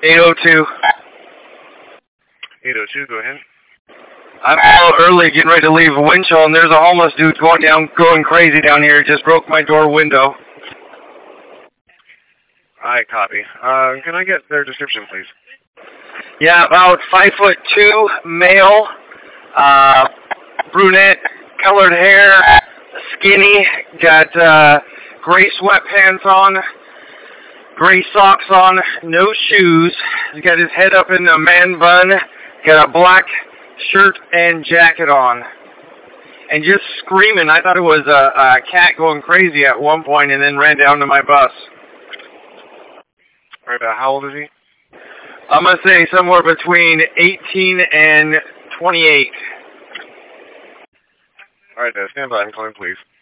802. 802, go ahead. I'm out early getting ready to leave Winchell, and there's a homeless dude going crazy down here. Just broke my door window. I copy. Can I get their description, please? Yeah, about 5'2", male, brunette, colored hair, skinny, got gray sweatpants on, gray socks on, no shoes. He's got his head up in a man bun, got a black shirt and jacket on, and just screaming. I thought it was a cat going crazy at one point, and then ran down to my bus. All right, how old is he? I'm going to say somewhere between 18 and 28. All right, stand by. I'm calling, please.